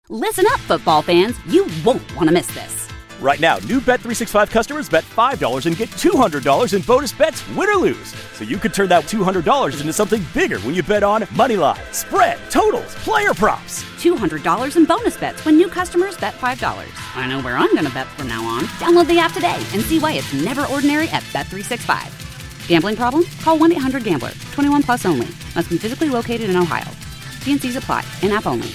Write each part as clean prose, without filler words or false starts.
Listen up, football fans. You won't want to miss this. Right now, new Bet365 customers bet $5 and get $200 in bonus bets, win or lose. So you could turn that $200 into something bigger when you bet on moneyline, spread, totals, player props. $200 in bonus bets when new customers bet $5. I know where I'm going to bet from now on. Download the app today and see why it's never ordinary at Bet365. Gambling problem? Call 1-800-GAMBLER. 21 plus only. Must be physically located in Ohio. T&Cs apply. In-app only.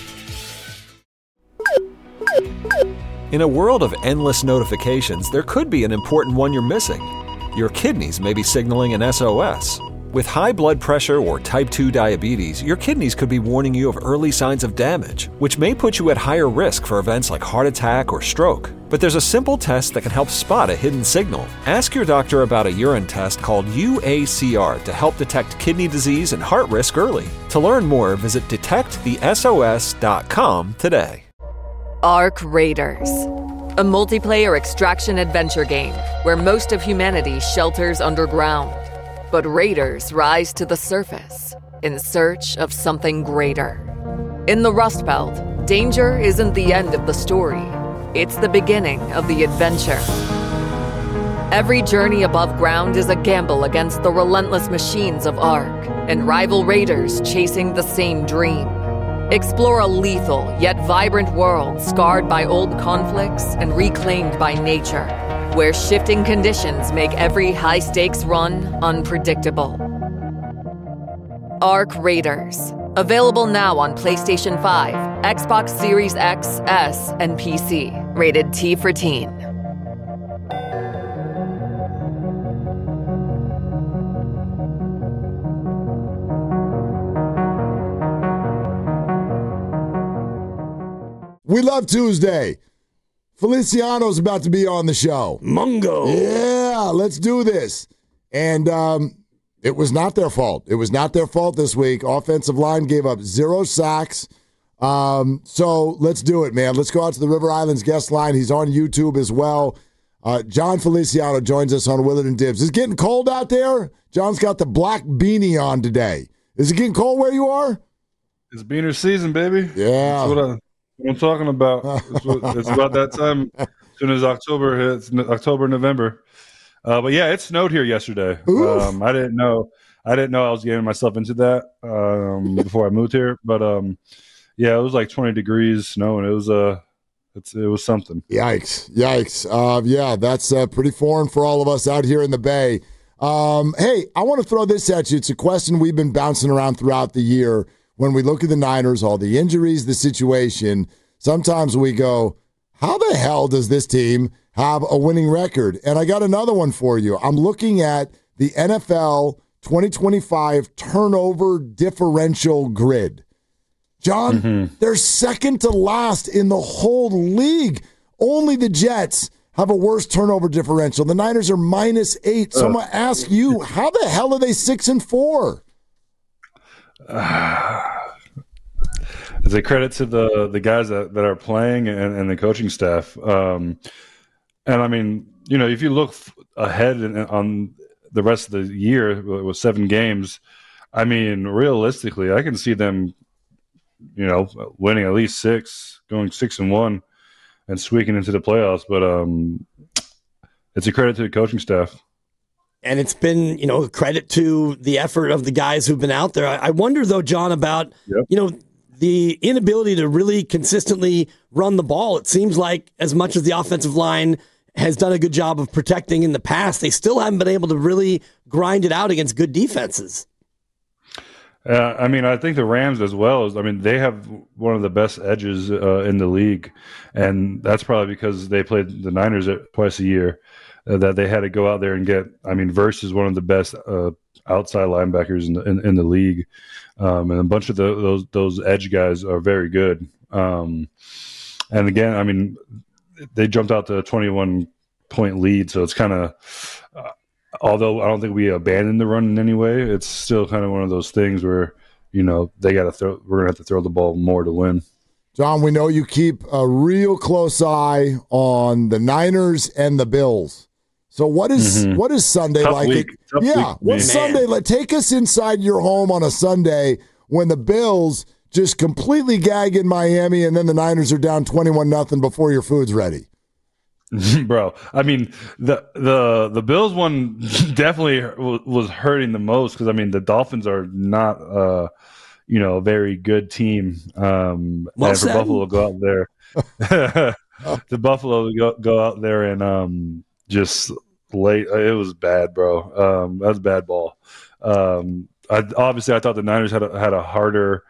In a world of endless notifications, there could be an important one you're missing. Your kidneys may be signaling an SOS. With high blood pressure or type 2 diabetes, your kidneys could be warning you of early signs of damage, which may put you at higher risk for events like heart attack or stroke. But there's a simple test that can help spot a hidden signal. Ask your doctor about a urine test called UACR to help detect kidney disease and heart risk early. To learn more, visit detectthesos.com today. Arc Raiders, a multiplayer extraction adventure game where most of humanity shelters underground. But raiders rise to the surface in search of something greater. In the Rust Belt, danger isn't the end of the story. It's the beginning of the adventure. Every journey above ground is a gamble against the relentless machines of Arc and rival raiders chasing the same dream. Explore a lethal yet vibrant world scarred by old conflicts and reclaimed by nature, where shifting conditions make every high-stakes run unpredictable. Arc Raiders. Available now on PlayStation 5, Xbox Series X, S, and PC. Rated T for Teen. We love Tuesday. Feliciano's about to be on the show. Mungo. Yeah, let's do this. And it was not their fault. It was not their fault this week. Offensive line gave up 0 sacks. So let's do it, man. Let's go out to the River Islands guest line. He's on YouTube as well. John Feliciano joins us on Willard and Dibs. Is it getting cold out there? John's got the black beanie on today. Is it getting cold where you are? It's beaner season, baby. Yeah. That's what I'm talking about. It's about that time. As soon as October hits, October, November. But yeah, it snowed here yesterday. I didn't know I was getting myself into that before I moved here. But yeah, it was like 20 degrees snow, and it was something. Yikes! Yeah, that's pretty foreign for all of us out here in the Bay. Hey, I want to throw this at you. It's a question we've been bouncing around throughout the year. When we look at the Niners, all the injuries, the situation, sometimes we go, how the hell does this team have a winning record? And I got another one for you. I'm looking at the NFL 2025 turnover differential grid. John, they're second to last in the whole league. Only the Jets have a worse turnover differential. The Niners are -8. So I'm going to ask you, how the hell are they 6-4? It's a credit to the guys that are playing and the coaching staff. And I mean, you know, if you look ahead on the rest of the year with 7 games, I mean, realistically, I can see them, you know, winning at least 6, going 6-1, and squeaking into the playoffs. But it's a credit to the coaching staff. And it's been, you know, a credit to the effort of the guys who've been out there. I wonder, though, John, about, you know, the inability to really consistently run the ball. It seems like as much as the offensive line has done a good job of protecting in the past, they still haven't been able to really grind it out against good defenses. I mean, I think the Rams as well. I mean, they have one of the best edges in the league, and that's probably because they played the Niners twice a year. That they had to go out there and get. I mean, versus one of the best outside linebackers in the league, and a bunch of those edge guys are very good. And again, I mean, they jumped out to a 21-point lead, so it's kind of. Although I don't think we abandoned the run in any way, it's still kind of one of those things where, you know, we're gonna have to throw the ball more to win. John, we know you keep a real close eye on the Niners and the Bills. So what is Sunday Tough like? Week. What's Sunday like? Take us inside your home on a Sunday when the Bills just completely gagging Miami, and then the Niners are down 21-0 before your food's ready. Bro, I mean, the Bills one definitely was hurting the most because, I mean, the Dolphins are not, a very good team. And for Buffalo to go out there, the Buffalo go out there and just late. It was bad, bro. That was bad ball. I thought the Niners had a harder,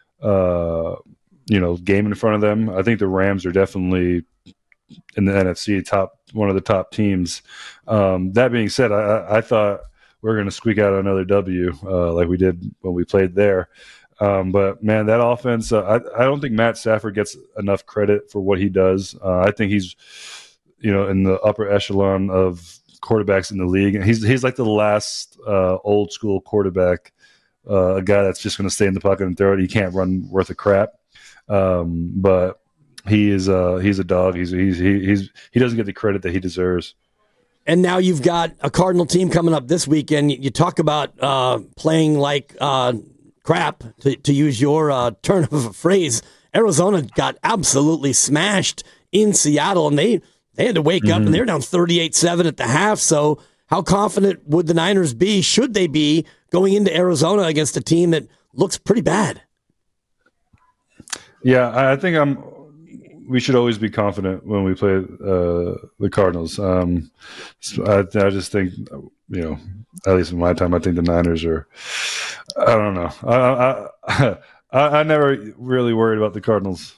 game in front of them. I think the Rams are definitely in the NFC one of the top teams. That being said, I thought we were going to squeak out another W like we did when we played there. But man, that offense, I don't think Matt Stafford gets enough credit for what he does. I think he's, in the upper echelon of quarterbacks in the league. And he's like the last old school quarterback, a guy that's just going to stay in the pocket and throw it. He can't run worth a crap. But he's a dog. He doesn't get the credit that he deserves. And now you've got a Cardinal team coming up this weekend. You talk about playing like crap, to use your turn of a phrase. Arizona got absolutely smashed in Seattle, and they had to wake up, and they're down 38-7 at the half. So how confident would the Niners be, should they be, going into Arizona against a team that looks pretty bad? Yeah, I think we should always be confident when we play the Cardinals. I just think, at least in my time, I think the Niners are. I don't know. I never really worried about the Cardinals.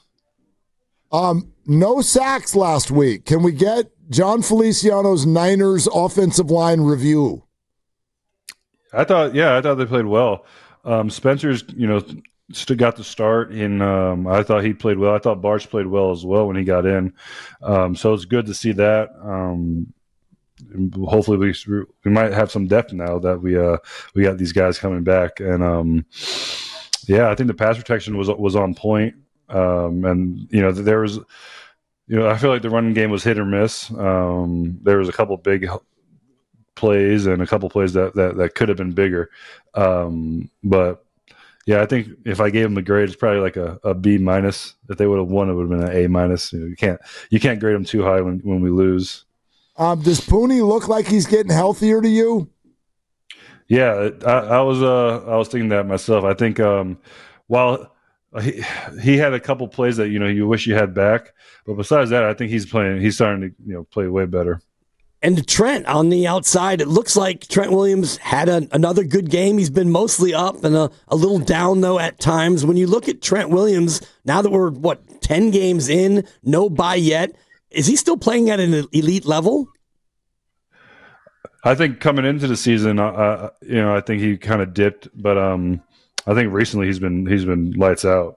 No sacks last week. Can we get John Feliciano's Niners offensive line review? I thought they played well. Spencer's, still got the start in. I thought he played well. I thought Barch played well as well when he got in. So it's good to see that. Hopefully we might have some depth now that we got these guys coming back. And I think the pass protection was on point. And there was, I feel like the running game was hit or miss. There was a couple big plays and a couple plays that could have been bigger. But yeah, I think if I gave them a grade, it's probably like a B minus. If they would have won, it would have been an A minus. You can't grade them too high when we lose. Does Pooney look like he's getting healthier to you? Yeah, I was thinking that myself. I think while he had a couple plays that you wish you had back, but besides that, I think he's starting to play way better. And Trent on the outside, it looks like Trent Williams had another good game. He's been mostly up and a little down, though, at times. When you look at Trent Williams, now that we're, 10 games in, no bye yet, is he still playing at an elite level? I think coming into the season, I think he kind of dipped, but I think recently he's been lights out.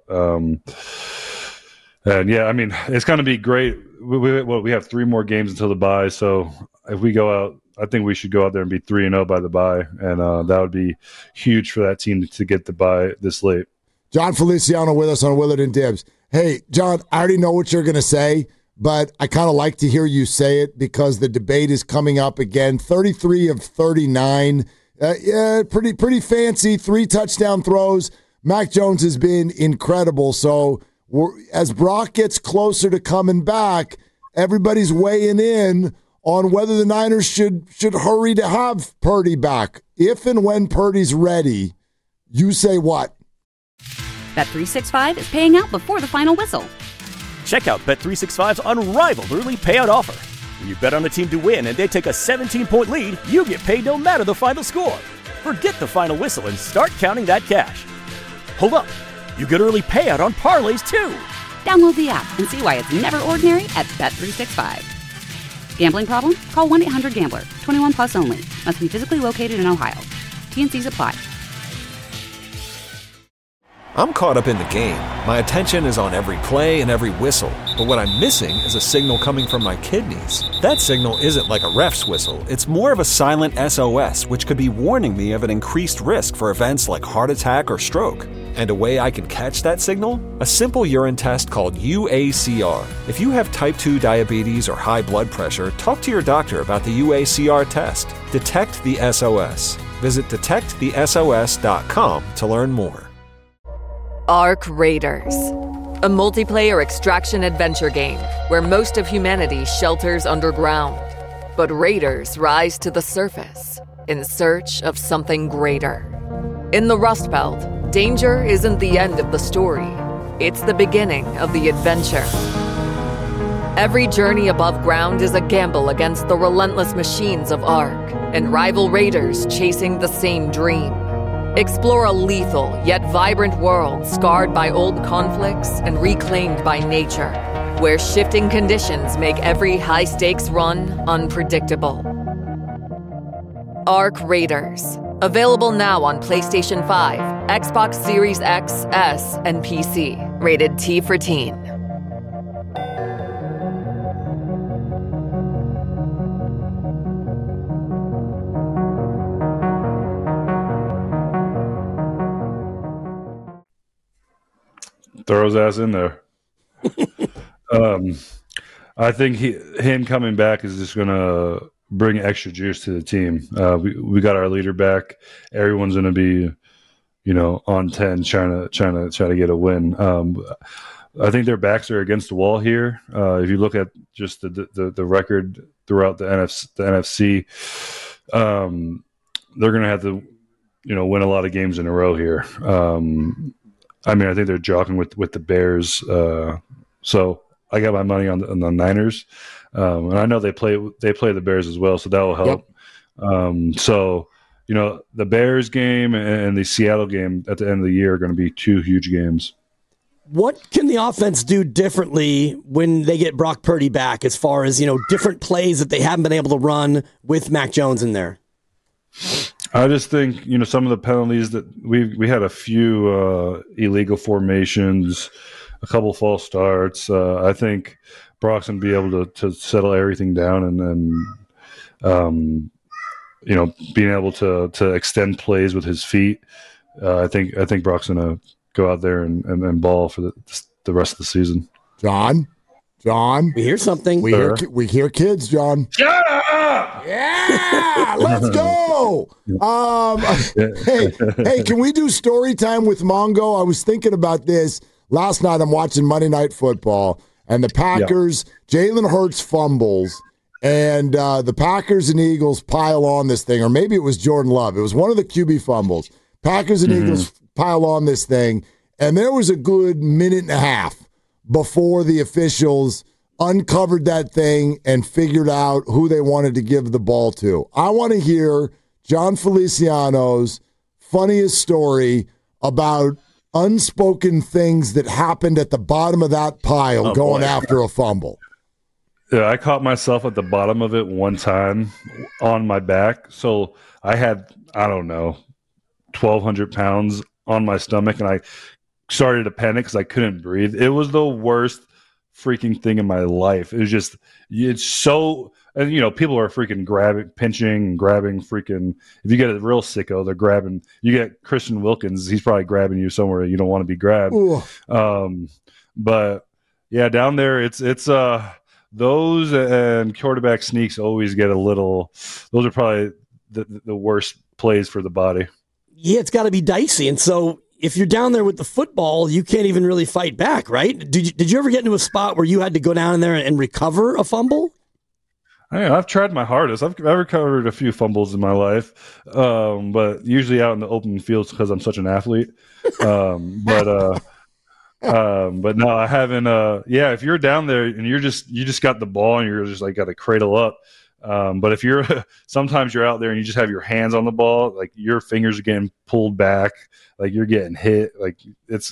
And yeah, I mean, it's going to be great. We have 3 more games until the bye, so if we go out, I think we should go out there and be 3-0 by the bye, and that would be huge for that team to get the bye this late. John Feliciano with us on Willard and Dibs. Hey, John, I already know what you're going to say, but I kind of like to hear you say it because the debate is coming up again. 33 of 39, pretty fancy, 3 touchdown throws. Mac Jones has been incredible, so as Brock gets closer to coming back, everybody's weighing in on whether the Niners should hurry to have Purdy back. If and when Purdy's ready, you say what? Bet365 is paying out before the final whistle. Check out Bet365's unrivaled early payout offer. When you bet on a team to win and they take a 17-point lead, you get paid no matter the final score. Forget the final whistle and start counting that cash. Hold up. You get early payout on parlays, too. Download the app and see why it's never ordinary at Bet365. Gambling problem? Call 1-800-GAMBLER. 21 plus only. Must be physically located in Ohio. T&Cs apply. I'm caught up in the game. My attention is on every play and every whistle. But what I'm missing is a signal coming from my kidneys. That signal isn't like a ref's whistle. It's more of a silent SOS, which could be warning me of an increased risk for events like heart attack or stroke. And a way I can catch that signal? A simple urine test called UACR. If you have type 2 diabetes or high blood pressure, talk to your doctor about the UACR test. Detect the SOS. Visit detectthesos.com to learn more. Ark Raiders, a multiplayer extraction adventure game where most of humanity shelters underground, but raiders rise to the surface in search of something greater. In the Rust Belt, danger isn't the end of the story. It's the beginning of the adventure. Every journey above ground is a gamble against the relentless machines of Ark and rival raiders chasing the same dream. Explore a lethal yet vibrant world scarred by old conflicts and reclaimed by nature, where shifting conditions make every high-stakes run unpredictable. Ark Raiders. Available now on PlayStation 5, Xbox Series X, S, and PC. Rated T for Teen. Throw his ass in there. I think him coming back is just going to bring extra juice to the team. We got our leader back. Everyone's going to be, on 10, trying to get a win. I think their backs are against the wall here. If you look at just the record throughout the NFC, they're going to have to, win a lot of games in a row here. I think they're jockeying with the Bears. So I got my money on the Niners. And I know they play the Bears as well, so that will help. Yep. The Bears game and the Seattle game at the end of the year are going to be two huge games. What can the offense do differently when they get Brock Purdy back as far as, different plays that they haven't been able to run with Mac Jones in there? I just think, some of the penalties that we had a few illegal formations, a couple false starts. I think Brock's going to be able to settle everything down and being able to extend plays with his feet. I think Brock's going to go out there and ball for the rest of the season. John, we hear something. We hear kids, John. Shut up! Yeah, let's go. Hey, can we do story time with Mongo? I was thinking about this last night. I'm watching Monday Night Football, and the Packers, Jalen Hurts fumbles, and the Packers and Eagles pile on this thing, or maybe it was Jordan Love. It was one of the QB fumbles. Packers and Eagles pile on this thing, and there was a good minute and a half before the officials uncovered that thing and figured out who they wanted to give the ball to. I want to hear John Feliciano's funniest story about unspoken things that happened at the bottom of that pile after a fumble. Yeah, I caught myself at the bottom of it one time on my back. So I had, 1,200 pounds on my stomach, and I started to panic because I couldn't breathe. It was the worst freaking thing in my life. It was just, it's so, and people are freaking pinching, grabbing freaking, if you get a real sicko, they're grabbing, you get Christian Wilkins, he's probably grabbing you somewhere you don't want to be grabbed. But yeah, down there, it's those and quarterback sneaks always get those are probably the worst plays for the body. Yeah, it's got to be dicey. And so if you're down there with the football, you can't even really fight back, right? Did you ever get into a spot where you had to go down in there and recover a fumble? I've tried my hardest. I've recovered a few fumbles in my life, but usually out in the open fields because I'm such an athlete. But no, I haven't. If you're down there and you just got the ball and you're just got to cradle up. But if sometimes you're out there and you just have your hands on the ball, like your fingers are getting pulled back, like you're getting hit, like it's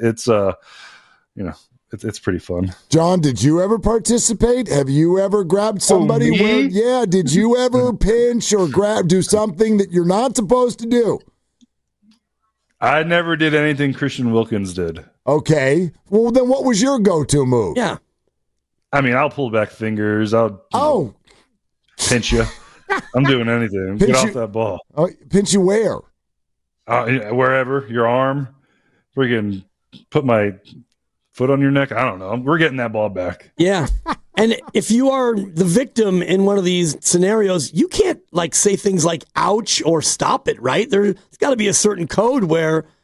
pretty fun. John, did you ever participate? Have you ever grabbed somebody? Did you ever pinch or do something that you're not supposed to do? I never did anything Christian Wilkins did. Okay. Well, then what was your go-to move? Yeah. I'll pull back fingers. I'll pinch you. I'm doing anything. Get off that ball. Pinch you where? Wherever. Your arm. Freaking put my foot on your neck. I don't know. We're getting that ball back. Yeah. And if you are the victim in one of these scenarios, you can't say things like ouch or stop it, right? There's got to be a certain code where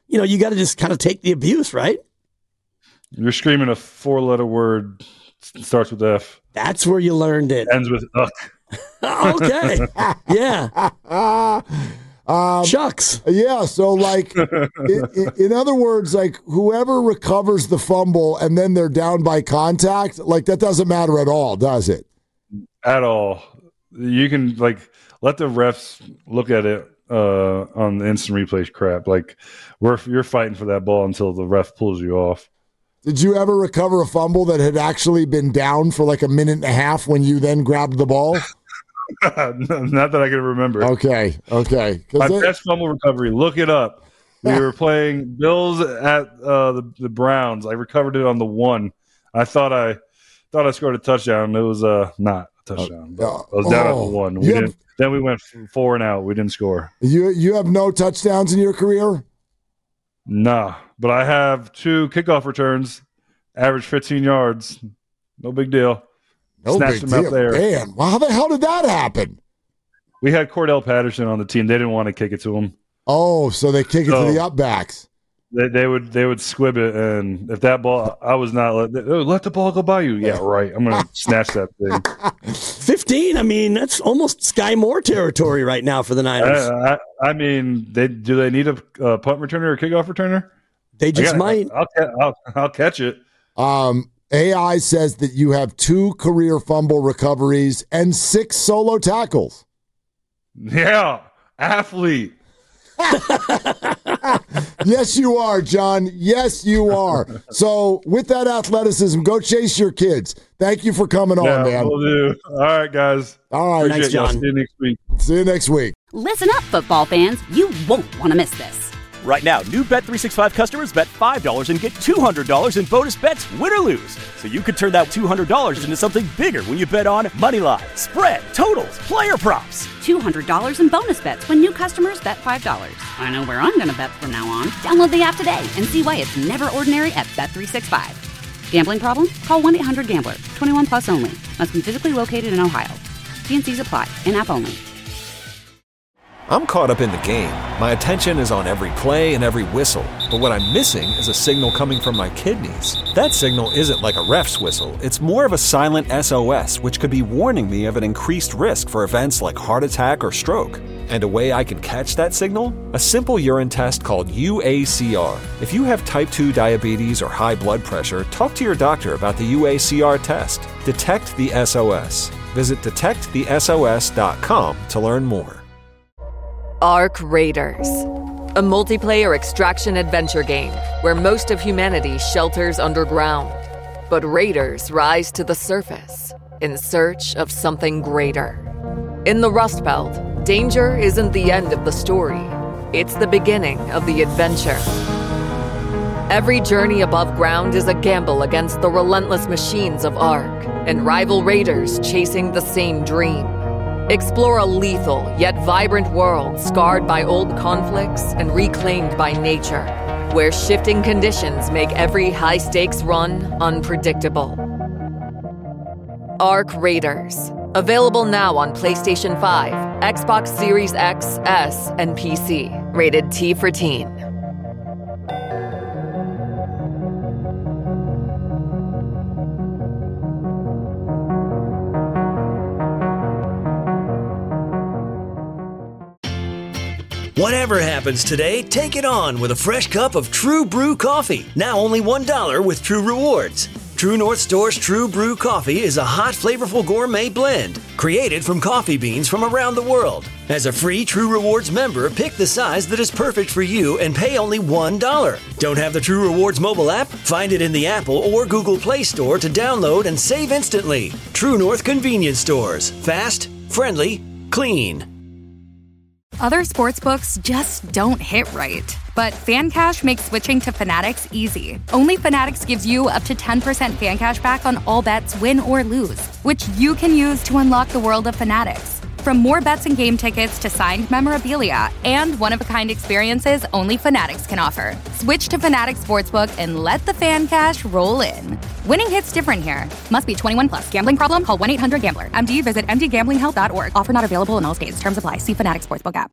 you got to just kind of take the abuse, right? You're screaming a 4-letter word, starts with F. That's where you learned it. Ends with uck. Okay. Yeah. Shucks. Yeah. So, like, in other words, like, whoever recovers the fumble and then they're down by contact, like, that doesn't matter at all, does it? At all. You can, like, let the refs look at it on the instant replay crap. Like, you're fighting for that ball until the ref pulls you off. Did you ever recover a fumble that had actually been down for like a minute and a half when you then grabbed the ball? Not that I can remember. Okay. My best fumble recovery, look it up. We were playing Bills at the Browns. I recovered it on the 1. I thought I scored a touchdown. It was not a touchdown. I was down at the 1. Then we went 4 and out. We didn't score. You have no touchdowns in your career? Nah, but I have 2 kickoff returns, average 15 yards. No big deal. Snatched them out there. Man, how the hell did that happen? We had Cordell Patterson on the team. They didn't want to kick it to him. Oh, so they kick it to the upbacks. They would squib it, and if that ball, I was not let the ball go by you. Yeah, right. I'm gonna snatch that thing. 15. I mean, that's almost Sky Moore territory right now for the Niners. I mean, do they need a punt returner or a kickoff returner? They just might. I'll catch it. AI says that you have 2 career fumble recoveries and 6 solo tackles. Yeah, athlete. Yes, you are, John. Yes, you are. So with that athleticism, go chase your kids. Thank you for coming on, man. Will do. All right, guys. All right. Thanks, John. See you next week. See you next week. Listen up, football fans. You won't want to miss this. Right now, new Bet365 customers bet $5 and get $200 in bonus bets, win or lose. So you could turn that $200 into something bigger when you bet on moneyline, spread, totals, player props. $200 in bonus bets when new customers bet $5. I know where I'm going to bet from now on. Download the app today and see why it's never ordinary at Bet365. Gambling problem? Call 1-800-GAMBLER. 21 plus only. Must be physically located in Ohio. T&Cs apply. In-app only. I'm caught up in the game. My attention is on every play and every whistle. But what I'm missing is a signal coming from my kidneys. That signal isn't like a ref's whistle. It's more of a silent SOS, which could be warning me of an increased risk for events like heart attack or stroke. And a way I can catch that signal? A simple urine test called UACR. If you have type 2 diabetes or high blood pressure, talk to your doctor about the UACR test. Detect the SOS. Visit detectthesos.com to learn more. Ark Raiders, a multiplayer extraction adventure game where most of humanity shelters underground. But raiders rise to the surface in search of something greater. In the Rust Belt, danger isn't the end of the story. It's the beginning of the adventure. Every journey above ground is a gamble against the relentless machines of Ark and rival raiders chasing the same dream. Explore a lethal yet vibrant world scarred by old conflicts and reclaimed by nature, where shifting conditions make every high-stakes run unpredictable. Ark Raiders. Available now on PlayStation 5, Xbox Series X, S, and PC. Rated T for Teen. Whatever happens today, take it on with a fresh cup of True Brew coffee. Now only $1 with True Rewards. True North Store's True Brew coffee is a hot, flavorful gourmet blend created from coffee beans from around the world. As a free True Rewards member, pick the size that is perfect for you and pay only $1. Don't have the True Rewards mobile app? Find it in the Apple or Google Play Store to download and save instantly. True North Convenience Stores. Fast, friendly, clean. Other sportsbooks just don't hit right. But FanCash makes switching to Fanatics easy. Only Fanatics gives you up to 10% fan cash back on all bets, win or lose, which you can use to unlock the world of Fanatics. From more bets and game tickets to signed memorabilia and one-of-a-kind experiences only Fanatics can offer. Switch to Fanatics Sportsbook and let the fan cash roll in. Winning hits different here. Must be 21 plus. Gambling problem? Call 1-800-GAMBLER. MD, visit mdgamblinghelp.org. Offer not available in all states. Terms apply. See Fanatics Sportsbook app.